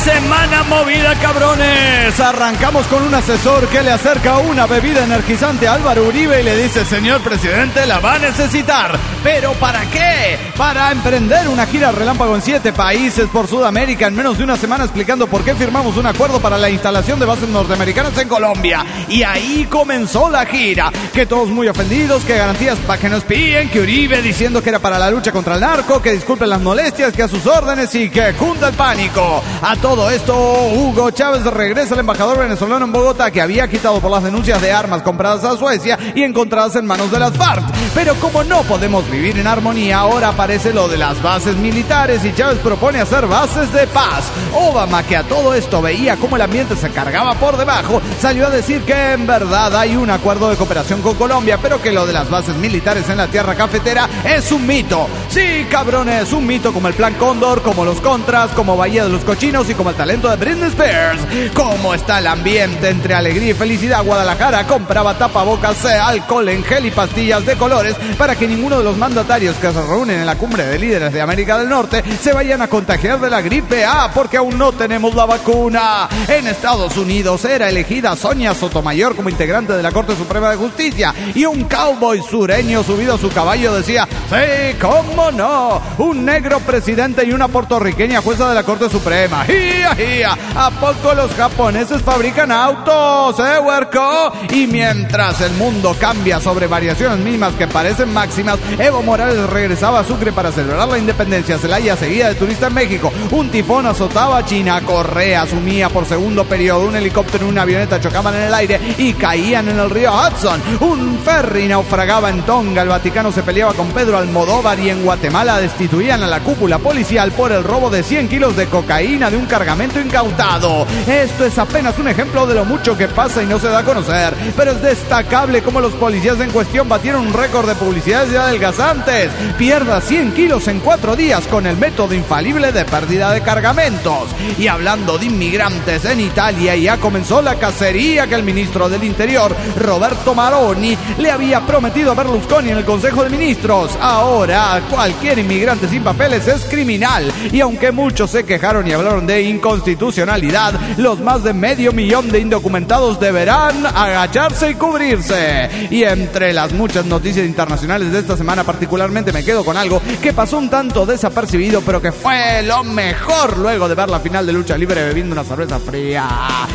Semana movida, cabrones. Arrancamos con un asesor que le acerca una bebida energizante a Álvaro Uribe y le dice: señor presidente, la va a necesitar. ¿Pero para qué? Para emprender una gira relámpago en 7 países por Sudamérica en menos de una semana, explicando por qué firmamos un acuerdo para la instalación de bases norteamericanas en Colombia. Y ahí comenzó la gira. Que todos muy ofendidos, que garantías para que nos piden, que Uribe diciendo que era para la lucha contra el narco, que disculpen las molestias, que a sus órdenes y que cunda el pánico. A todo esto, Hugo Chávez regresa, el embajador venezolano en Bogotá, que había quitado por las denuncias de armas compradas a Suecia y encontradas en manos de las FARC. Pero como no podemos vivir en armonía, ahora aparece lo de las bases militares y Chávez propone hacer bases de paz. Obama, que a todo esto veía cómo el ambiente se cargaba por debajo, salió a decir que en verdad hay un acuerdo de cooperación con Colombia, pero que lo de las bases militares en la tierra cafetera es un mito. Sí, cabrones, un mito como el Plan Cóndor, como los Contras, como Bahía de los Cochinos y como el talento de Britney Spears. ¿Cómo está el ambiente entre alegría y felicidad? Guadalajara compraba tapabocas, alcohol en gel y pastillas de colores para que ninguno de los mandatarios que se reúnen en la cumbre de líderes de América del Norte se vayan a contagiar de la gripe A, porque aún no tenemos la vacuna. En Estados Unidos era elegida Sonia Sotomayor como integrante de la Corte Suprema de Justicia y un cowboy sureño subido a su caballo decía: sí, cómo no, un negro presidente y una puertorriqueña jueza de la Corte Suprema. ¡Ia, ia! ¿A poco los japoneses fabrican autos, huerco? Y mientras el mundo cambia sobre variaciones mínimas que parecen máximas, Evo Morales regresaba a Sucre para celebrar la independencia. Celaya seguía de turista en México. Un tifón azotaba a China. Correa sumía por segundo periodo. Un helicóptero y una avioneta chocaban en el aire y caían en el río Hudson. Un ferry naufragaba en Tonga. El Vaticano se peleaba con Pedro Almodóvar y en Guatemala destituían a la cúpula policial por el robo de 100 kilos de cocaína de un cargamento incautado. Esto es apenas un ejemplo de lo mucho que pasa y no se da a conocer, pero es destacable cómo los policías en cuestión batieron un récord de publicidades de adelgazantes. Pierda 100 kilos en 4 días con el método infalible de pérdida de cargamentos. Y hablando de inmigrantes, en Italia ya comenzó la cacería que el ministro del Interior, Roberto Maroni, le había prometido a Berlusconi en el Consejo de Ministros. Ahora cualquier inmigrante sin papeles es criminal, y aunque muchos se quejaron y hablaron de inconstitucionalidad, los más de 500,000 de indocumentados deberán agacharse y cubrirse. Y entre las muchas noticias internacionales de esta semana, particularmente me quedo con algo que pasó un tanto desapercibido, pero que fue lo mejor luego de ver la final de lucha libre bebiendo una cerveza fría.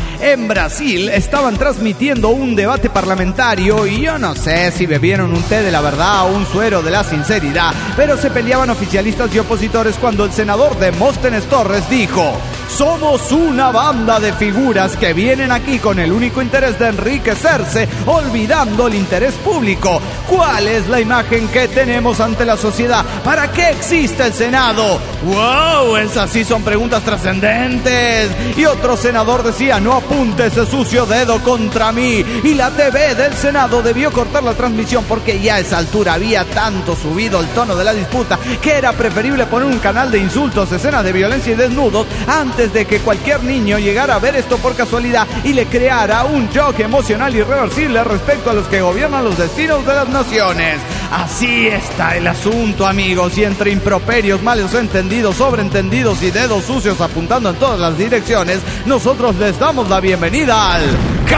En Brasil estaban transmitiendo un debate parlamentario y yo no sé si bebieron un té de la verdad o un suero de la sinceridad, pero se peleaban oficialistas y opositores cuando el senador Demóstenes Torres dijo: somos una banda de figuras que vienen aquí con el único interés de enriquecerse, olvidando el interés público. ¿Cuál es la imagen que tenemos ante la sociedad? ¿Para qué existe el Senado? ¡Wow! Esas sí son preguntas trascendentes. Y otro senador decía: no apunte ese sucio dedo contra mí. Y la TV del Senado debió cortar la transmisión porque ya a esa altura había tanto subido el tono de la disputa que era preferible poner un canal de insultos, escenas de violencia y desnudos antes de que cualquier niño llegara a ver esto por casualidad y le creara un choque emocional irreversible respecto a los que gobiernan los destinos de las naciones. Así está el asunto, amigos, y entre improperios, malos entendidos, sobreentendidos y dedos sucios apuntando en todas las direcciones, nosotros les damos la bienvenida al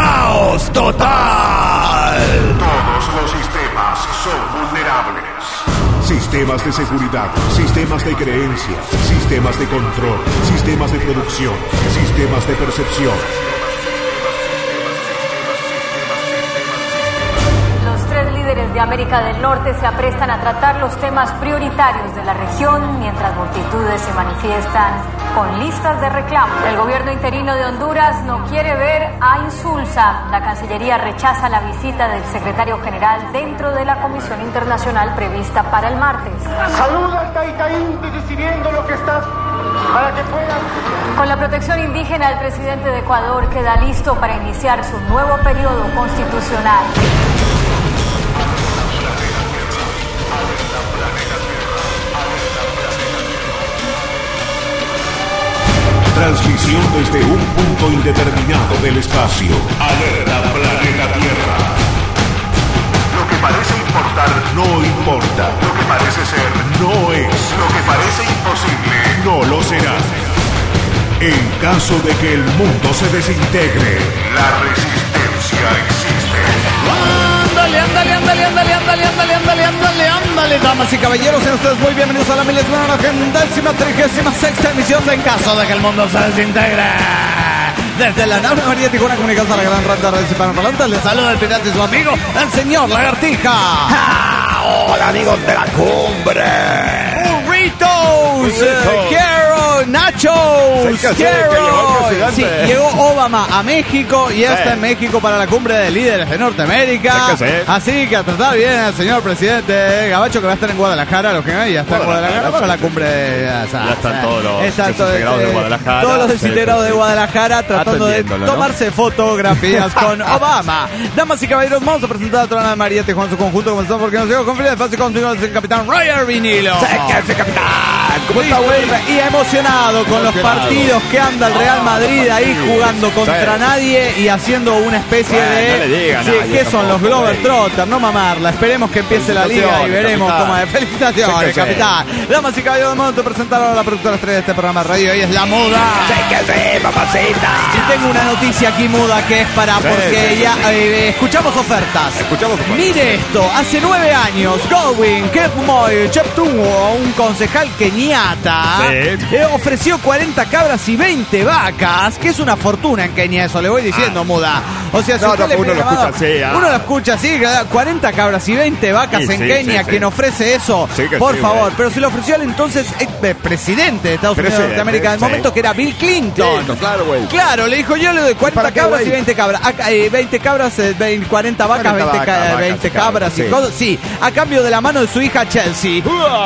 caos total. Todos los sistemas son vulnerables. Sistemas de seguridad, sistemas de creencias, sistemas de control, sistemas de producción, sistemas de percepción. Los 3 líderes de América del Norte se aprestan a tratar los temas prioritarios de la región, mientras multitudes se manifiestan con listas de reclamo. El gobierno interino de Honduras no quiere ver a Insulza. La Cancillería rechaza la visita del secretario general dentro de la Comisión Internacional prevista para el martes. Saluda al Taitaín decidiendo lo que está para que puedan. Con la protección indígena, el presidente de Ecuador queda listo para iniciar su nuevo periodo constitucional. Transmisión desde un punto indeterminado del espacio. Alerta planeta Tierra. Lo que parece importar no importa. Lo que parece ser no es. Lo que parece imposible no lo será. En caso de que el mundo se desintegre, la resistencia existe. Ándale, damas y caballeros, sean ustedes muy bienvenidos a la 1936ª emisión de En caso de que el mundo se desintegre. Desde la nave María Tijuana, comunicados a la gran red de redes hispanoparlantes, les saluda el pirata y su amigo, el señor Lagartija. Hola amigos de la cumbre. Burritos, quiero nachos, Sí, llegó Obama a México y está en México para la cumbre de líderes de Norteamérica. Así que a tratar bien al señor presidente Gabacho, que va a estar en Guadalajara. Los que no, ya está en Guadalajara para la cumbre. Ya están todos los desintegrados de Guadalajara. Todos los desintegrados de Guadalajara tratando de tomarse fotografías con Obama. Damas y caballeros, vamos a presentar a toda la María Tijuana en su conjunto. Como estamos, porque nos llegó con feliz fácil contigo el capitán Roger Vinilo. ¡Ese capitán! ¿Cómo está, güey? Y emocionado con los partidos que anda el Real Madrid ahí jugando contra nadie y haciendo una especie de... ¿qué son los Globetrotters? No mamarla. Esperemos que empiece la liga y veremos cómo es. Felicitaciones, capitán. Damas y caballeros, vamos a presentar a la productora estrella de este programa de radio. Y es la Muda. Sí, papacita. Y tengo una noticia aquí, Muda, que es para... porque ya escuchamos ofertas. Mire esto. Hace 9 años, Godwin Kepmoy Cheptungo, un concejal keniata, ofreció 40 cabras y 20 vacas, que es una fortuna en Kenia, eso le voy diciendo, Muda. O sea, si uno lo escucha así, 40 cabras y 20 vacas en Kenia, quien ofrece eso, por favor. Pero se lo ofreció al entonces presidente de Estados Unidos de Norteamérica del momento, que era Bill Clinton. Claro, le dijo, yo le doy 40 cabras y 20 cabras. 20 cabras, 40 vacas, 20 cabras y cosas. Sí, a cambio de la mano de su hija Chelsea.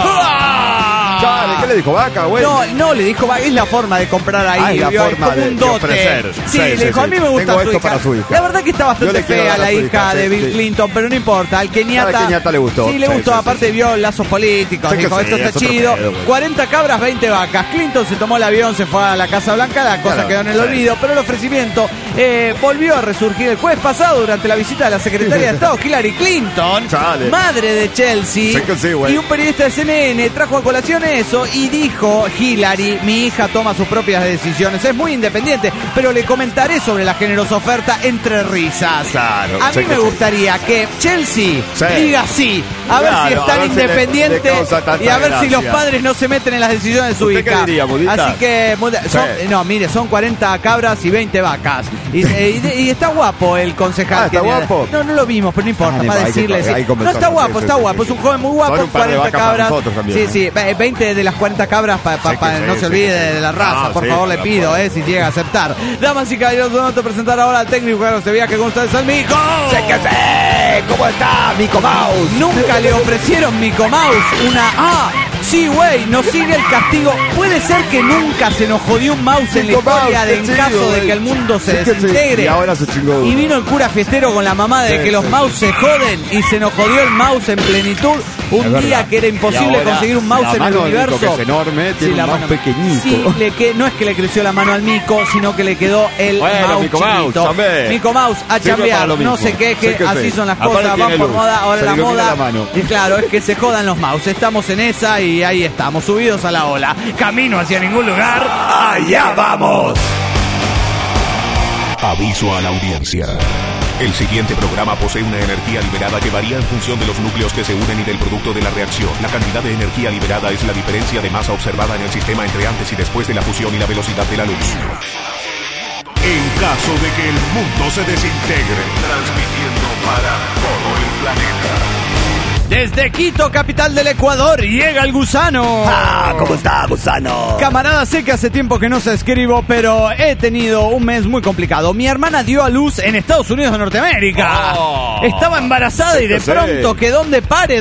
¿Qué le dijo? ¿Vaca, güey? No le dijo vaca, es la forma de comprar ahí. Es la forma como un dote. ofrecer. Sí, le dijo, a mí me gusta su hija. La verdad que está bastante fea la hija de Bill Clinton, pero no importa. Al keniata le gustó. Sí, le gustó. Aparte vio lazos políticos. Dijo, esto está chido. 40 cabras, 20 vacas. Clinton se tomó el avión, se fue a la Casa Blanca. La cosa quedó en el olvido. Pero el ofrecimiento volvió a resurgir el jueves pasado durante la visita de la secretaria de Estado, Hillary Clinton, madre de Chelsea. Y un periodista de CNN trajo a colación eso y dijo, Hillary, mi hija toma sus propias decisiones, es muy independiente, pero le comentaré sobre la generosa oferta entre risas. A mí me gustaría que Chelsea diga sí, a ver si es tan independiente y a ver si los padres no se meten en las decisiones de su hija. Así que, son 40 cabras y 20 vacas. Y está guapo el concejal. ¿Está guapo? No lo vimos, pero no importa, para decirle. No, está guapo, es un joven muy guapo, 40 cabras. Sí, 20 de las 40 cabras no se olvide de la raza, por favor le pido, si llega a aceptar. Damas y caballeros, vamos a presentar ahora al técnico Carlos Sevilla, que con ustedes el Mico. ¿Cómo está, Mico Mouse? Nunca le ofrecieron Mico Mouse sí, güey, nos sigue el castigo. Puede ser que nunca se nos jodió un mouse en la historia en caso de que el mundo se desintegre. Y ahora se chingó. Y vino el cura fiestero con la mamá de que los mouse se joden y se nos jodió el mouse en plenitud. Un día que era imposible conseguir un mouse en el universo. Que es enorme, tiene un mouse pequeñito. Sí, no es que le creció la mano al Mico, sino que le quedó el mouse chiquito. Mico Mouse a chambear, no se queje, así son las cosas, van por moda, ahora la moda. Y claro, es que se jodan los mouse. Estamos en esa y ahí estamos, subidos a la ola. Camino hacia ningún lugar. ¡Allá vamos! Aviso a la audiencia. El siguiente programa posee una energía liberada que varía en función de los núcleos que se unen y del producto de la reacción. La cantidad de energía liberada es la diferencia de masa observada en el sistema entre antes y después de la fusión y la velocidad de la luz. En caso de que el mundo se desintegre, transmitiendo para todo el planeta. Desde Quito, capital del Ecuador, llega el Gusano. ¿Cómo está, Gusano? Camarada, sé que hace tiempo que no se escribo, pero he tenido un mes muy complicado. Mi hermana dio a luz en Estados Unidos de Norteamérica. Estaba embarazada y de pronto que donde pare.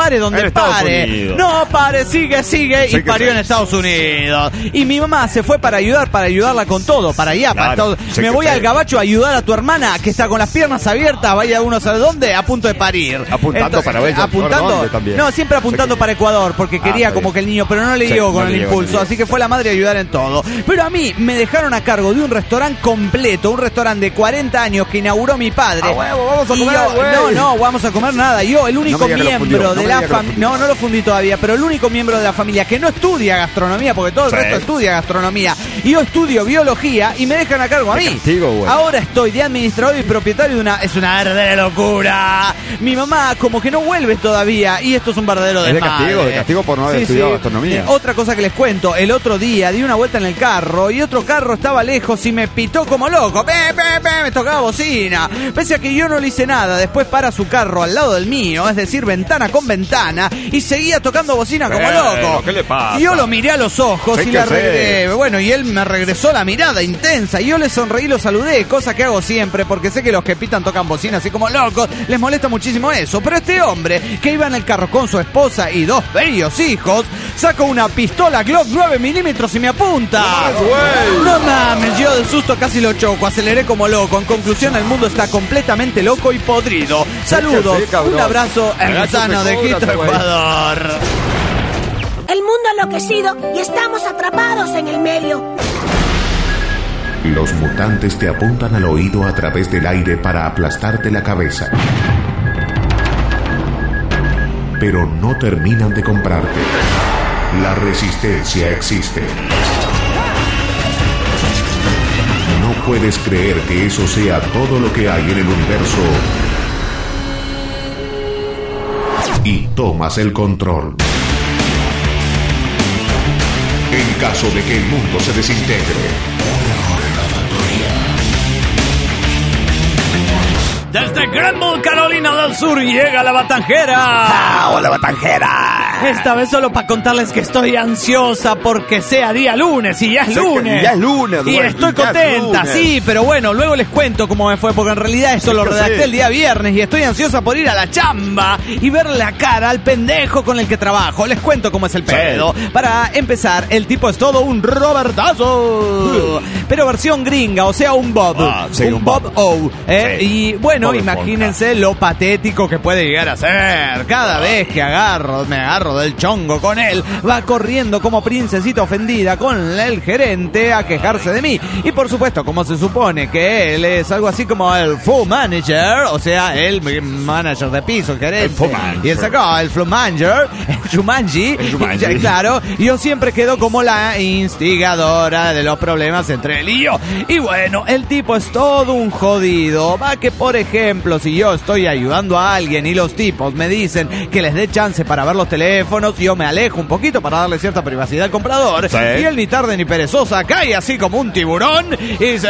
No pare, sigue y parió en Estados Unidos. Y mi mamá se fue para ayudarla con todo, para allá, para todo. Me voy al Gabacho a ayudar a tu hermana que está con las piernas abiertas, vaya uno a saber dónde, a punto de parir. Apuntando para ella. apuntando. No, siempre apuntando para Ecuador, porque quería como que el niño, pero no le dio con el impulso, así que fue la madre a ayudar en todo. Pero a mí me dejaron a cargo de un restaurante completo, un restaurante de 40 años que inauguró mi padre. Vamos a comer, no vamos a comer nada. Yo, el único miembro de la familia, no lo fundí todavía, pero el único miembro de la familia que no estudia gastronomía, porque todo el resto estudia gastronomía, y yo estudio biología y me dejan a cargo a mí. Ahora estoy de administrador y propietario de es una verdadera locura. Mi mamá como que no vuelve todavía y esto es un verdadero desmadre. De castigo por no haber estudiado gastronomía. Otra cosa que les cuento, el otro día di una vuelta en el carro y otro carro estaba lejos y me pitó como loco. Me tocaba bocina. Pese a que yo no le hice nada, después para su carro al lado del mío, es decir, ventana con ventana, y seguía tocando bocina como loco. ¿Qué le pasa? Y yo lo miré a los ojos y y él me regresó la mirada intensa y yo le sonreí y lo saludé, cosa que hago siempre porque sé que los que pitan tocan bocina así como locos, les molesta muchísimo eso. Pero este hombre que iba en el carro con su esposa y 2 bellos hijos, sacó una pistola Glock 9 milímetros y me apunta. No mames, yo del susto casi lo choco, aceleré como loco. En conclusión, el mundo está completamente loco y podrido. Saludos, un abrazo hermano de Quito, Ecuador. El mundo ha enloquecido y estamos atrapados en el medio. Los mutantes te apuntan al oído a través del aire para aplastarte la cabeza. Pero no terminan de comprarte. La resistencia existe. No puedes creer que eso sea todo lo que hay en el universo. Y tomas el control. En caso de que el mundo se desintegre. Desde Greenville, Carolina del Sur, llega la Batanjera. ¡Hola, Batanjera! Esta vez solo para contarles que estoy ansiosa porque sea día lunes y ya es lunes. Ya es lunes, y estoy contenta, sí, pero bueno, luego les cuento cómo me fue, porque en realidad eso lo redacté el día viernes y estoy ansiosa por ir a la chamba y ver la cara al pendejo con el que trabajo. Les cuento cómo es el pedo. Para empezar, el tipo es todo un Robertazo, pero versión gringa, o sea, un Bob. Un Bob O. Y bueno, imagínense lo patético que puede llegar a ser. Cada vez que me agarro del chongo con él, va corriendo como princesita ofendida con el gerente a quejarse de mí. Y por supuesto, como se supone que él es algo así como el floor manager, o sea, el manager de piso, el gerente. Y él sacó el floor manager, el Jumanji. Claro, yo siempre quedo como la instigadora de los problemas entre él y yo. Y bueno, el tipo es todo un jodido. Va que, por ejemplo, si yo estoy ayudando a alguien y los tipos me dicen que les dé chance para ver los teléfonos, yo me alejo un poquito para darle cierta privacidad al comprador. Y él ni tarde ni perezosa cae así como un tiburón y dice,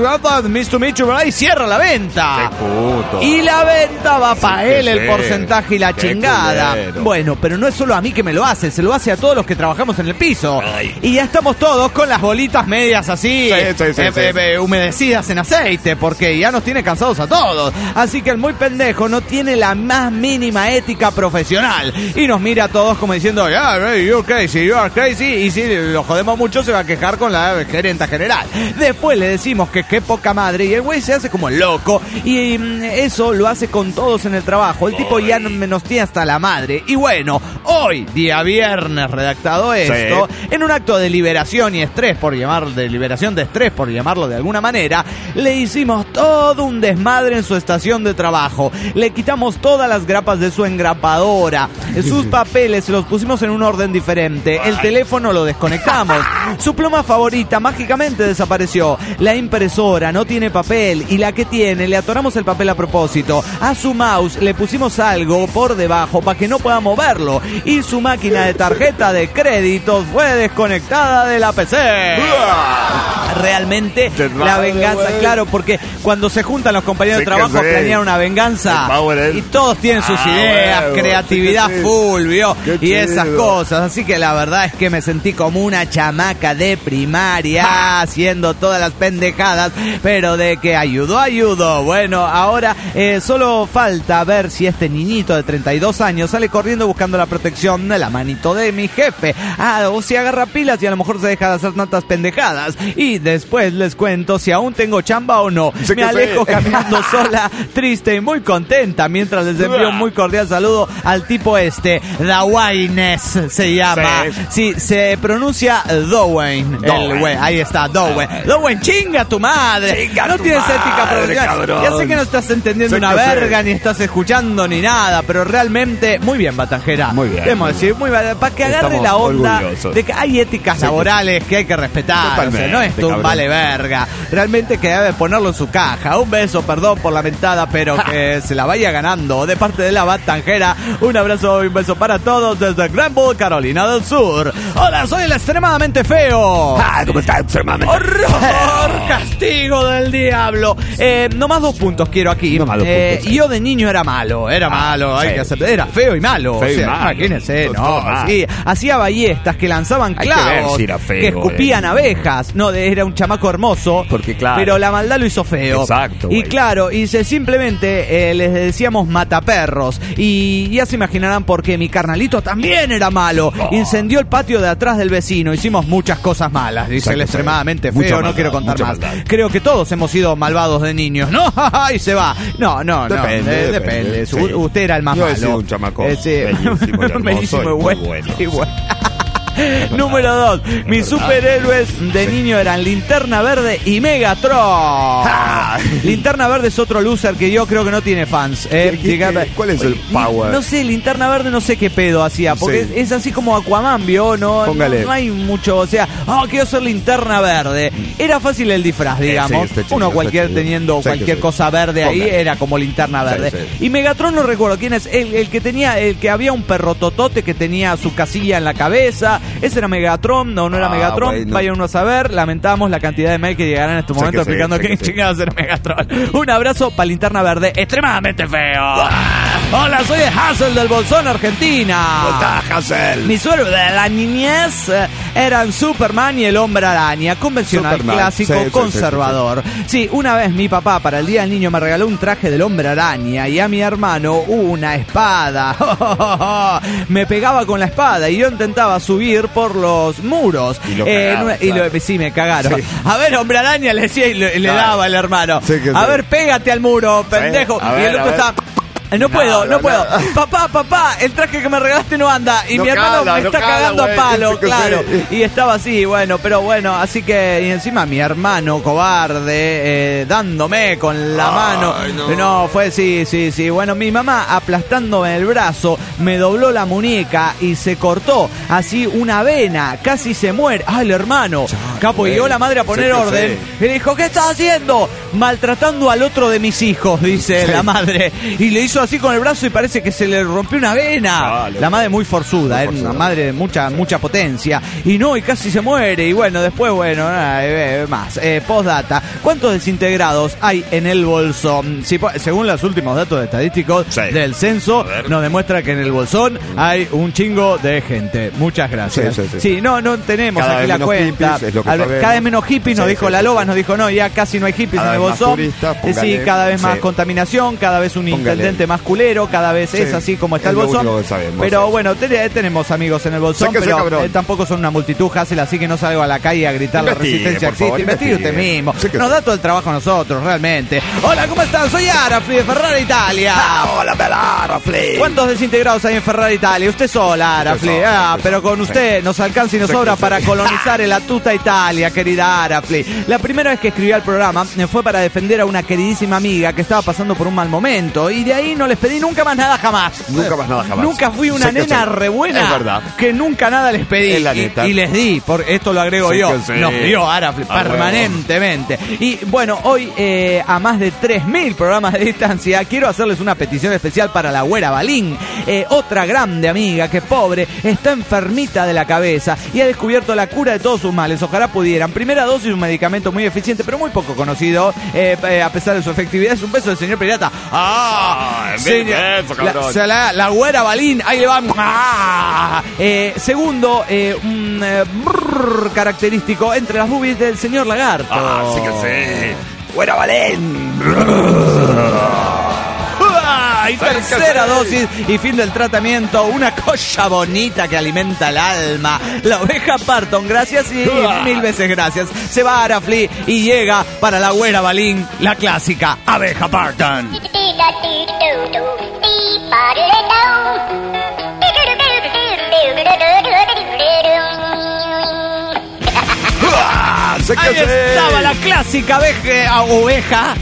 y cierra la venta. Y la venta va para él, el porcentaje y la chingada. Bueno, pero no es solo a mí que me lo hace, se lo hace a todos los que trabajamos en el piso. Y ya estamos todos con las bolitas medias así, humedecidas en aceite, porque ya nos tiene cansados a todos. Así que el muy pendejo no tiene la más mínima ética profesional y nos mira a todos como diciendo, you're crazy, you are crazy, y si lo jodemos mucho se va a quejar con la gerenta general. Después le decimos que qué poca madre y el güey se hace como el loco y eso lo hace con todos en el trabajo. El tipo ya nos tiene hasta la madre. Y bueno, hoy, día viernes, redactado esto, en un acto de liberación y estrés, de liberación de estrés, por llamarlo de alguna manera, le hicimos todo un desmadre en su estación de trabajo. Le quitamos todas las grapas de su engrapadora, sus papeles se los pusimos en un orden diferente, el teléfono lo desconectamos, su pluma favorita mágicamente desapareció, la impresora no tiene papel y la que tiene le atoramos el papel a propósito, a su mouse le pusimos algo por debajo para que no pueda moverlo y su máquina de tarjeta de créditos fue desconectada de la PC. Realmente la venganza, claro, porque cuando se juntan los compañeros de trabajo planean una venganza y todos tienen sus ideas, creatividad full, ¿vio? Y esas cosas, así que la verdad es que me sentí como una chamaca de primaria haciendo todas las pendejadas, pero de que ayudó. Bueno, ahora solo falta ver si este niñito de 32 años sale corriendo buscando la protección de la manito de mi jefe, o si agarra pilas y a lo mejor se deja de hacer tantas pendejadas y después les cuento si aún tengo chamba o no. Me alejo caminando sola, triste y muy contenta, mientras les envío un muy cordial saludo al tipo Dawaines se llama. Sí, se pronuncia Dowen. Ahí está, Dowen. Dowen, chinga tu madre. No tienes ética pronuncial. Ya sé que no estás entendiendo una verga, ni estás escuchando ni nada, pero realmente muy bien, Batanjera. Muy bien. Debemos decir, muy bien, para que agarre la onda de que hay éticas laborales que hay que respetar. O sea, no es un vale verga. Realmente que debe ponerlo en su caja. Un beso, perdón por la mentada, pero que se la vaya ganando. De parte de la Batanjera, un abrazo y un beso para todos desde Granville, Carolina del Sur. Hola, soy el extremadamente feo. ¿Cómo está? Extremadamente ¡Horror! Castigo del diablo. Nomás 2 puntos quiero aquí. Yo de niño era malo, hay que aceptar. Era feo y malo. Imagínense, no. Sí, hacía ballestas que lanzaban clavos, que escupían abejas. No, era un chamaco hermoso. Porque claro. Pero la maldad lo hizo feo. Exacto. Y claro, simplemente les decíamos mataperros. Y ya se imaginarán por qué mi carnalito también era malo. Incendió el patio de atrás del vecino. Hicimos muchas cosas malas, dice el extremadamente feo. No quiero contar más. Creo que todos hemos sido malvados de niños, ¿no? Y se va. No. Depende. Sí. Usted era el más malo. Yo he sido un chamaco bellísimo y bueno. Número 2. Mis superhéroes de niño eran Linterna Verde y Megatron. Linterna Verde es otro loser que yo creo que no tiene fans. ¿Cuál es el power? No sé, Linterna Verde no sé qué pedo hacía. Porque es así como Aquaman, ¿vio? No hay mucho. O sea, quiero ser Linterna Verde. Era fácil el disfraz, digamos. Uno teniendo cualquier cosa verde ahí era como Linterna Verde. Y Megatron no recuerdo quién es. El que había un perro totote que tenía su casilla en la cabeza. ¿Ese era Megatron? No era Megatron. Bueno. Vaya uno a saber. Lamentamos la cantidad de mails que llegarán en este momento explicando quién chingados era Megatron. Un abrazo para Linterna Verde, extremadamente feo. Hola, soy Hassel del Bolsón, Argentina. ¿Cómo estás, Hassel? Mi sueño de la niñez eran Superman y el Hombre Araña. Convencional, clásico, conservador. Sí, una vez mi papá para el Día del Niño me regaló un traje del Hombre Araña y a mi hermano una espada. Me pegaba con la espada y yo intentaba subir por los muros. Sí, me cagaron. Sí. A ver, Hombre Araña, le decía y le daba el hermano. A ver, pégate al muro, pendejo. Y el otro estaba... No puedo. Papá, el traje que me regalaste no anda. Y mi hermano me está cagando a palo, claro. Y estaba así, pero bueno, así que, y encima mi hermano cobarde, dándome con la mano. No, fue sí. Bueno, mi mamá aplastándome el brazo, me dobló la muñeca y se cortó así una vena, casi se muere. El hermano, capo, y llegó la madre a poner orden. Y le dijo, ¿qué estás haciendo? Maltratando al otro de mis hijos, dice la madre. Y le hizo así con el brazo y parece que se le rompió una vena. La madre muy forzuda, era una madre de mucha potencia. Y casi se muere. Y bueno, después, más. Postdata. ¿Cuántos desintegrados hay en el Bolsón? Sí, según los últimos datos estadísticos del censo, nos demuestra que en el Bolsón hay un chingo de gente. Muchas gracias. Sí, no tenemos cada aquí la cuenta. Cada vez menos hippies, nos dijo la Loba, nos dijo, ya casi no hay hippies en el Bolsón. Sí, cada vez más contaminación, cada vez un intendente más culero, cada vez es así como está el Bolsón. Pero bueno, tenemos amigos en el Bolsón, pero tampoco son una multitud, Hassel, así que no salgo a la calle a gritar la resistencia existe. Investigue usted mismo. Nos da todo el trabajo a nosotros, realmente. Hola, ¿cómo están? Soy Arafli de Ferrari Italia. Hola, Arafli. ¿Cuántos desintegrados hay en Ferrari Italia? Usted sola, Arafli. Pero con usted nos alcanza y nos sobra para colonizar el Atuta Italia, querida Arafli. La primera vez que escribí al programa fue para defender a una queridísima amiga que estaba pasando por un mal momento. Y de ahí no les pedí nunca más nada jamás. Nunca fui una nena re buena. Es verdad. Que nunca nada les pedí. Y les di. Esto lo agrego yo. Nos dio Arafli permanentemente. Y bueno, hoy a más de 3.000 programas de distancia quiero hacerles una petición especial para la güera Balín. Otra grande amiga que pobre está enfermita de la cabeza y ha descubierto la cura de todos sus males. Ojalá pudieran. Primera dosis, un medicamento muy eficiente pero muy poco conocido a pesar de su efectividad. Es un beso del señor Pirata. La güera Balín, ahí le va. Segundo, un característico entre las boobies del señor Lagarto. Sí. Güera Balín. y tercera dosis y fin del tratamiento. Una cosa bonita que alimenta el alma. La oveja Parton, gracias y mil veces gracias. Se va a Arafli y llega para la güera Balín, la clásica abeja Parton. Ahí estaba la clásica oveja,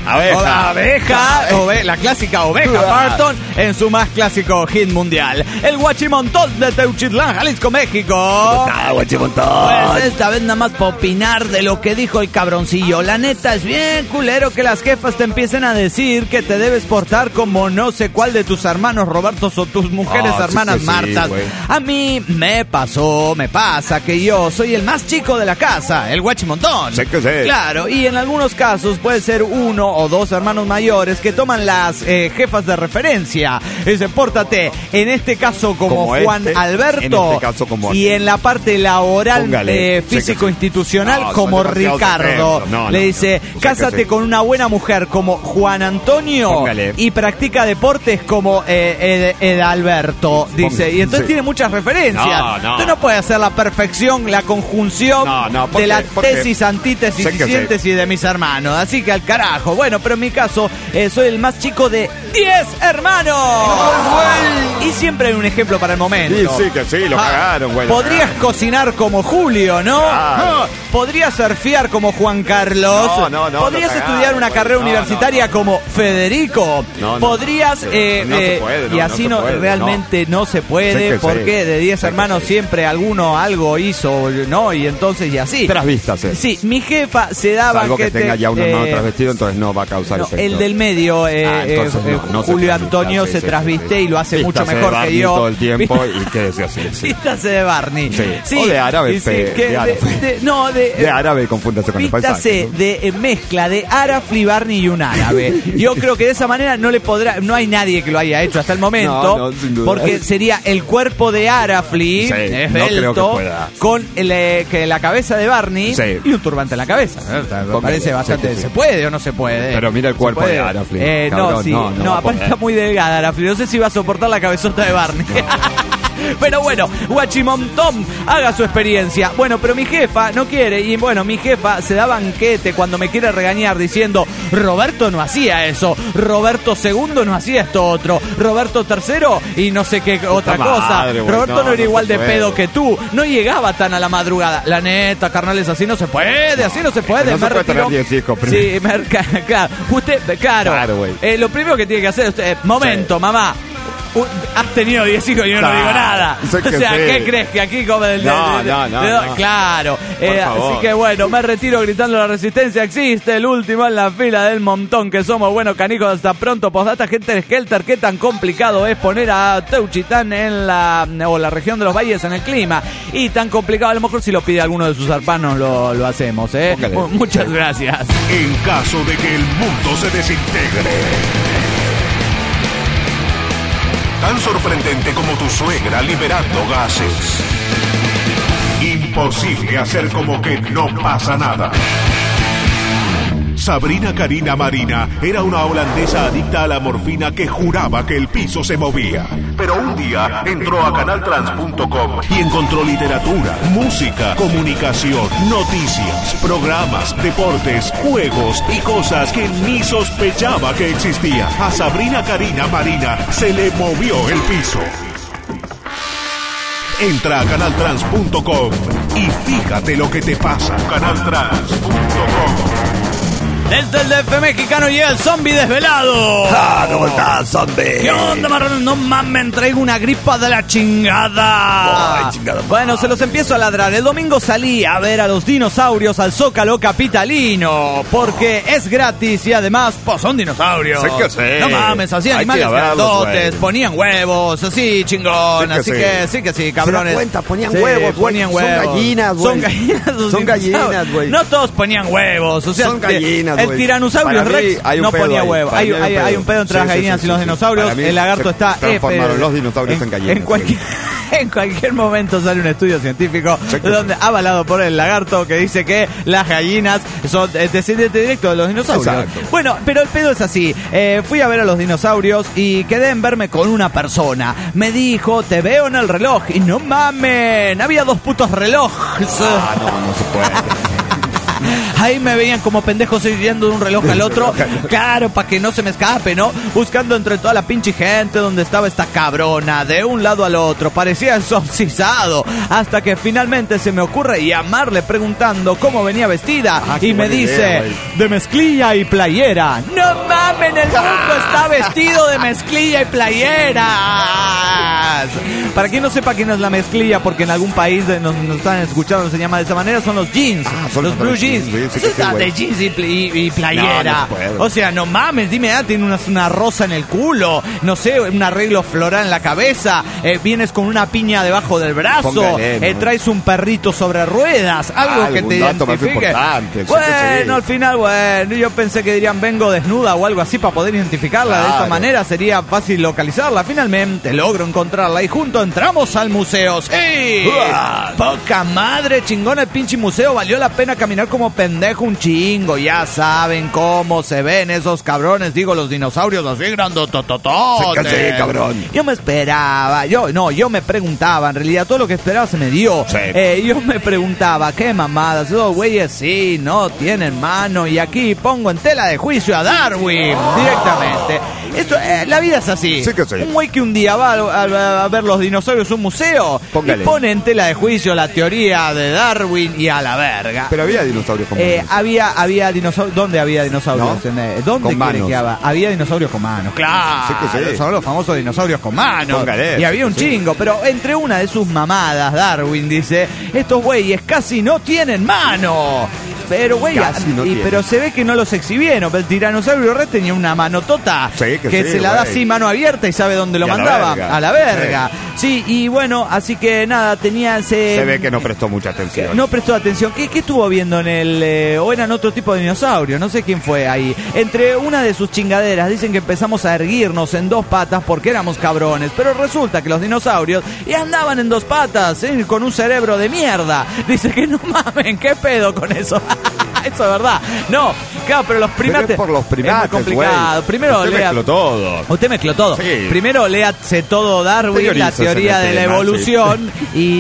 la clásica oveja Parton en su más clásico hit mundial. El Guachimontón de Teuchitlán, Jalisco, México. Pues esta vez nada más para opinar de lo que dijo el cabroncillo. La neta es bien culero que las jefas te empiecen a decir que te debes portar como no sé cuál de tus hermanos Robertos o tus mujeres hermanas Martas. A mí me pasa que yo soy el más chico de la casa, el Guachimontón. Claro, y en algunos casos puede ser uno o dos hermanos mayores que toman las jefas de referencia. Dicen, pórtate, en este caso como Juan Alberto, en este caso como y en la parte laboral físico-institucional como Ricardo. Le dice, cásate con una buena mujer como Juan Antonio y practica deportes como Alberto. Dice, y entonces tiene muchas referencias. Usted no puede hacer la perfección, la conjunción de la tesis, antítesis y síntesis de mis hermanos. Así que al carajo. Bueno, pero en mi caso soy el más chico de 10 hermanos. Y siempre hay un ejemplo para el momento. Sí, lo cagaron, güey. Podrías cocinar como Julio, ¿no? Podrías surfear como Juan Carlos. Podrías estudiar una carrera universitaria como Federico. Podrías... y así realmente no se puede, porque de 10 hermanos siempre alguno algo hizo, ¿no? Y entonces y así. Tras vistas, Sí, mi jefa se daba algo que tenga ya un hermano trasvestido, entonces no va a causar efecto. El del medio, Julio Antonio se trasviste y lo hace mucho mejor que yo. Todo el tiempo y quédese así. Vístase de Barney. O de árabe. De árabe, confúndase con el paisaje. Vístase de mezcla de Arafli, Barney y un árabe. Yo creo que de esa manera no hay nadie que lo haya hecho hasta el momento, porque sería el cuerpo de Arafli, esbelto, con la cabeza de Barney y un turbante en la cabeza. Me parece bastante. ¿Se puede o no se puede? Pero mira el cuerpo de Arafli. No, aparte está muy delgada Arafli. No sé si va a soportar la cabezota de Barney. Pero bueno, Guachimontón, haga su experiencia. Bueno, pero mi jefa no quiere. Y bueno, mi jefa se da banquete cuando me quiere regañar diciendo, Roberto no hacía eso, Roberto II no hacía esto otro, Roberto III y no sé qué otra cosa. Roberto no era igual de pedo que tú, no llegaba tan a la madrugada. La neta, carnales, así no se puede, así no se puede. No se puede tener 10 hijos primero. Sí, claro. Usted, claro, lo primero que tiene que hacer usted, momento, mamá. Has tenido 10 hijos y yo no digo nada. O sea, ¿qué crees? Que aquí come del... No. Claro. Así que bueno, me retiro gritando la resistencia existe. El último en la fila del montón que somos. Bueno, canijos, hasta pronto. Postdata, gente de Skelter. ¿Qué tan complicado es poner a Teuchitán en la región de los valles en el clima? Y tan complicado, a lo mejor si lo pide alguno de sus arpanos lo hacemos, Muchas gracias. En caso de que el mundo se desintegre. Tan sorprendente como tu suegra liberando gases. Imposible hacer como que no pasa nada. Sabrina Karina Marina era una holandesa adicta a la morfina que juraba que el piso se movía. Pero un día entró a canaltrans.com y encontró literatura, música, comunicación, noticias, programas, deportes, juegos y cosas que ni sospechaba que existían. A Sabrina Karina Marina se le movió el piso. Entra a canaltrans.com y fíjate lo que te pasa. Canaltrans.com. Desde el DF mexicano llega el zombie desvelado. ¿Cómo estás, zombie? ¿Qué onda, marrón? No mames, traigo una gripa de la chingada. Bueno, se los empiezo a ladrar. El domingo salí a ver a los dinosaurios al Zócalo capitalino, porque es gratis y además, pues son dinosaurios. Sí. No mames, así animales grandotes, ponían huevos, así chingón. Así que sí, cabrones. ¿Se dan cuenta? Ponían huevos. Son gallinas, güey. No todos ponían huevos, o sea, son gallinas. El tiranosaurio Rex no ponía huevo. Hay un pedo entre las gallinas y los dinosaurios. El lagarto está... transformaron los dinosaurios en gallinas. En cualquier momento sale un estudio científico donde avalado por el lagarto que dice que las gallinas son descendientes directos de los dinosaurios. Exacto. Bueno, pero el pedo es así. Fui a ver a los dinosaurios y quedé en verme con una persona. Me dijo, te veo en el reloj. Y no mamen, había 2 putos relojes. No se puede. Ahí me veían como pendejos yendo de un reloj al otro. Claro, para que no se me escape, ¿no? Buscando entre toda la pinche gente donde estaba esta cabrona, de un lado al otro. Parecía exorcizado. Hasta que finalmente se me ocurre llamarle preguntando cómo venía vestida. Y me dice, de mezclilla y playera. ¡No mamen! El mundo está vestido de mezclilla y playeras. Para quien no sepa quién es la mezclilla, porque en algún país nos están escuchando, se llama de esa manera, son los jeans. Son los blue jeans. De jeans y playera. No, o sea, no mames, dime, tiene una rosa en el culo, no sé, un arreglo floral en la cabeza, vienes con una piña debajo del brazo, póngale, traes un perrito sobre ruedas, algo que te identifique. Bueno, al final, yo pensé que dirían vengo desnuda o algo así para poder identificarla. De esta manera sería fácil localizarla. Finalmente logro encontrarla y juntos entramos al museo. ¡Sí! Poca madre, chingón el pinche museo, valió la pena caminar como pendejo un chingo. Ya saben cómo se ven esos cabrones, digo, los dinosaurios así grandototototes. Sí, cabrón. Yo me esperaba, yo me preguntaba, en realidad todo lo que esperaba se me dio. Sí. Yo me preguntaba, qué mamadas, esos güeyes sí, no tienen mano, y aquí pongo en tela de juicio a Darwin directamente. Esto, la vida es así. Sí que sí. Un güey que un día va a ver los dinosaurios en un museo, póngale, y pone en tela de juicio la teoría de Darwin y a la verga. Pero había dinosaurios con manos. Había dinosaurios. ¿Dónde había dinosaurios? ¿No? ¿Dónde quiere que había dinosaurios con manos? Claro, sí que sí. Son los famosos dinosaurios con manos. Póngale, y había un chingo, pero entre una de sus mamadas, Darwin dice, estos güeyes casi no tienen mano. Pero, güey, pero se ve que no los exhibieron. El tiranosaurio Rex tenía una manotota que se la da así, mano abierta, y sabe dónde lo mandaba. A la verga. Sí, y bueno, así que nada, tenía... Se ve que no prestó mucha atención. No prestó atención. ¿Qué estuvo viendo en el... o eran otro tipo de dinosaurio? No sé quién fue ahí. Entre una de sus chingaderas dicen que empezamos a erguirnos en 2 patas porque éramos cabrones. Pero resulta que los dinosaurios ya andaban en 2 patas, con un cerebro de mierda. Dice que no mamen, ¿qué pedo con eso? Eso es verdad. No, claro, pero los primates... Pero es por los primates, es muy complicado. Primero usted mezcló todo. Usted mezcló todo. Sí. Primero léase todo Darwin, la teoría de la evolución,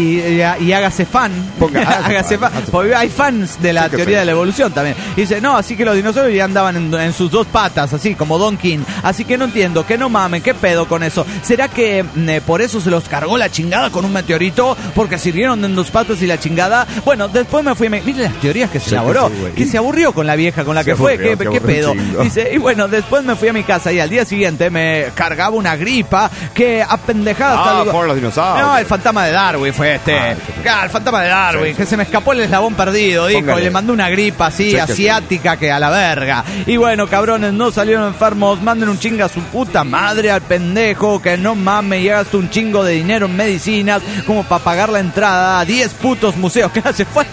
y hágase fan. Hágase fan. Porque hay fans de la teoría de la evolución también. Y dice, no, así que los dinosaurios ya andaban en sus 2 patas, así como Don King. Así que no entiendo, que no mamen, qué pedo con eso. ¿Será que por eso se los cargó la chingada con un meteorito? Porque sirvieron en 2 patas y la chingada. Bueno, después me fui... Miren las teorías que se elaboró. Que se aburrió con la vieja con la que fue. ¿Qué pedo? Dice, y bueno, después me fui a mi casa y al día siguiente me cargaba una gripa que apendejada hasta... por los dinosaurios. No, el fantasma de Darwin fue el fantasma de Darwin, que se me escapó el eslabón perdido, dijo, y le mandó una gripa así, asiática, que a la verga. Y bueno, cabrones, no salieron enfermos, manden un chinga a su puta madre al pendejo, que no mames y hagas un chingo de dinero en medicinas como para pagar la entrada a 10 putos museos. ¿Qué se fue?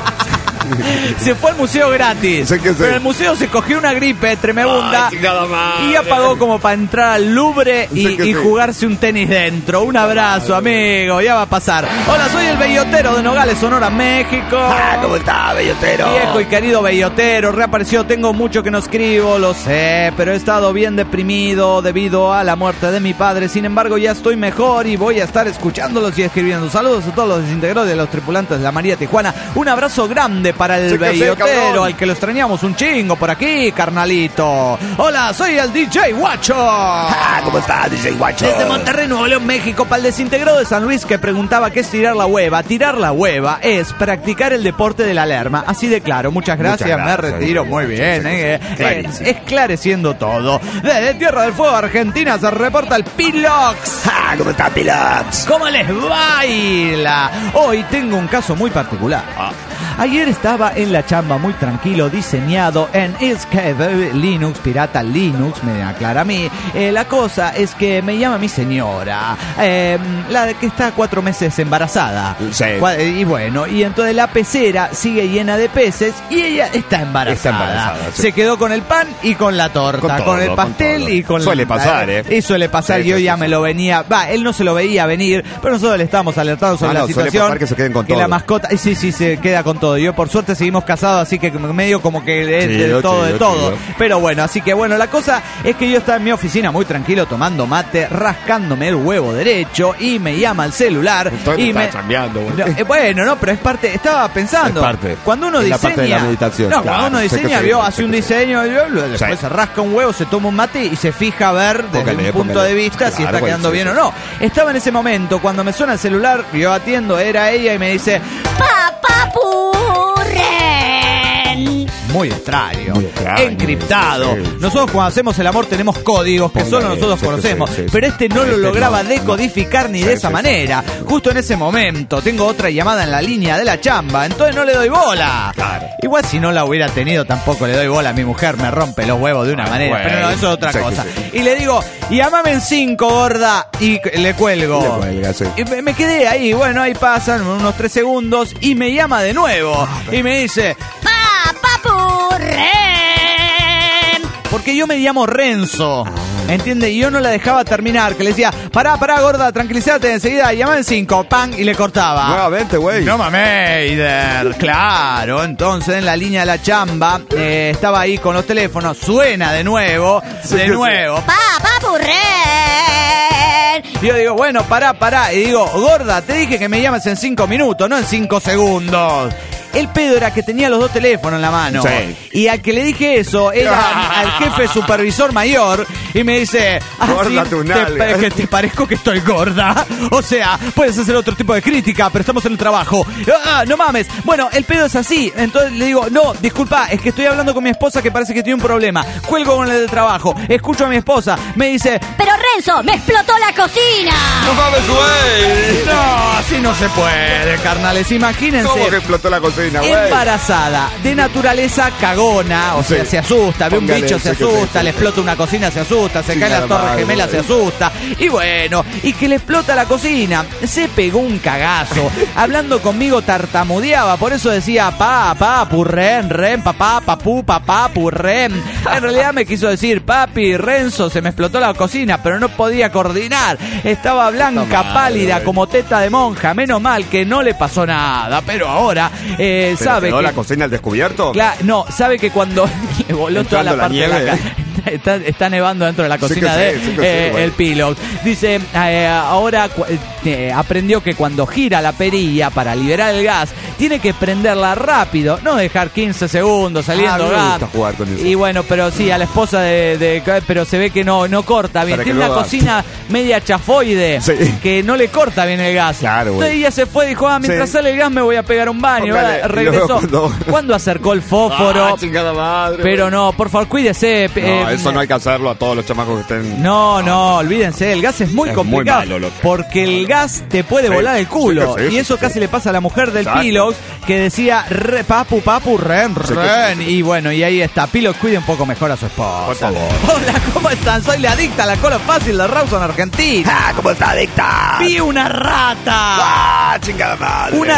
Se fue al museo gratis, pero el museo se cogió una gripe tremenda y ya pagó como para entrar al Louvre y jugarse un tenis dentro. Un abrazo, amigo, ya va a pasar. Hola, soy el Bellotero de Nogales, Sonora, México. ¿Cómo está, Bellotero? Viejo y querido Bellotero, reapareció. Tengo mucho que no escribo, lo sé, pero he estado bien deprimido debido a la muerte de mi padre. Sin embargo, ya estoy mejor y voy a estar escuchándolos y escribiendo. Saludos a todos los desintegrados de los tripulantes de la María Tijuana. Un abrazo grande para el Bellotero, al que lo extrañamos un chingo por aquí, carnalito. Hola, soy el DJ Guacho. ¿Cómo está, DJ Guacho? Desde Monterrey, Nuevo León, México, para el desintegrado de San Luis que preguntaba qué es tirar la hueva. Tirar la hueva es practicar el deporte de la lerma. Así de claro. Muchas gracias, me retiro. Muy bien, esclareciendo todo. Desde Tierra del Fuego, Argentina, se reporta el Pilox. ¿Cómo está, Pilox? ¿Cómo les baila? Hoy tengo un caso muy particular. Ayer estaba en la chamba muy tranquilo, diseñado en Inkscape Linux, pirata Linux, me aclara a mí. La cosa es que me llama mi señora, la que está 4 meses embarazada. Sí. Y bueno, y entonces la pecera sigue llena de peces y ella está embarazada. Sí. Se quedó con el pan y con la torta, con el pastel y con... Suele pasar, Y suele pasar, yo ya me lo venía... él no se lo veía venir, pero nosotros le estábamos alertando sobre la situación. Suele pasar que se queden con todo. La mascota... Sí, se queda con todo. Yo por suerte seguimos casados, así que medio como que es de todo. Pero bueno, así que bueno, la cosa es que yo estaba en mi oficina muy tranquilo tomando mate, rascándome el huevo derecho y me llama el celular. Bueno, pero es parte... Estaba pensando. Es parte. Cuando uno diseña... La parte de la meditación. No, claro, cuando uno diseña, hace un diseño, después se rasca un huevo, se toma un mate y se fija a ver desde un punto de vista si está quedando bien o no. Estaba en ese momento, cuando me suena el celular, yo atiendo, era ella y me dice... ¡Papapurren! Muy extraño, encriptado. Sí. Nosotros cuando hacemos el amor tenemos códigos que solo nosotros conocemos, pero este no lo lograba decodificar ni de esa manera. Justo en ese momento tengo otra llamada en la línea de la chamba, entonces no le doy bola. Claro. Igual si no la hubiera tenido tampoco le doy bola a mi mujer, me rompe los huevos de una manera, pero no, eso es otra cosa. Y le digo, llámame en 5, gorda, y le cuelgo. Y me quedé ahí, bueno, ahí pasan unos 3 segundos y me llama de nuevo y me dice... Porque yo me llamo Renzo, ¿entiendes? Y yo no la dejaba terminar, que le decía, pará, gorda, tranquilízate, enseguida, llama en 5, pan, y le cortaba. Nuevamente, güey. No mames, claro. Entonces en la línea de la chamba, estaba ahí con los teléfonos, suena de nuevo. Papurren. Y yo digo, bueno, pará. Y digo, gorda, te dije que me llames en 5 minutos, no en 5 segundos. El pedo era que tenía los 2 teléfonos en la mano. Sí. Y al que le dije eso era al jefe supervisor mayor. Y me dice, gorda, ¿te parezco que estoy gorda? O sea, puedes hacer otro tipo de crítica, pero estamos en el trabajo. No mames. Bueno, el pedo es así. Entonces le digo, no, disculpa, es que estoy hablando con mi esposa que parece que tiene un problema. Cuelgo con el del trabajo. Escucho a mi esposa. Me dice, pero Renzo, me explotó la cocina. No mames, güey. No, así no se puede, carnales. Imagínense. ¿Cómo que explotó la cocina? Embarazada, de naturaleza cagona, o sea, se asusta, ve un bicho, se asusta, le explota una cocina, se asusta, se cae la Torre Gemela, se asusta, y bueno, y que le explota la cocina, se pegó un cagazo, hablando conmigo tartamudeaba, por eso decía purren, papá, purren, en realidad me quiso decir, papi, Renzo, se me explotó la cocina, pero no podía coordinar, estaba blanca, pálida, como teta de monja, menos mal que no le pasó nada, pero ahora... sabe quedó que la cocina al descubierto. No, sabe que cuando le voló toda la parte nieve, de la está nevando dentro de la cocina el Pillow. Dice, ahora aprendió que cuando gira la perilla para liberar el gas, tiene que prenderla rápido, no dejar 15 segundos saliendo gas. Me gusta jugar con eso. Y bueno, pero sí, a la esposa pero se ve que no corta bien. Tiene una cocina media chafoide, que no le corta bien el gas. Claro, entonces ella se fue, dijo, mientras sale el gas me voy a pegar un baño. Regresó. Cuando acercó el fósforo. Chingada madre. Pero no, por favor, cuídese. Eso no hay que hacerlo a todos los chamacos que estén... No, olvídense, el gas es muy complicado. Muy malo, porque el gas te puede volar el culo. Y eso casi le pasa a la mujer del Pillows, que decía, papu, ren. Y bueno, y ahí está. Pillows, cuide un poco mejor a su esposa. Por favor. Hola, ¿cómo están? Soy la adicta a la cola fácil de Rawson, Argentina. ¿Cómo está, adicta? Vi una rata. Chingada madre. Una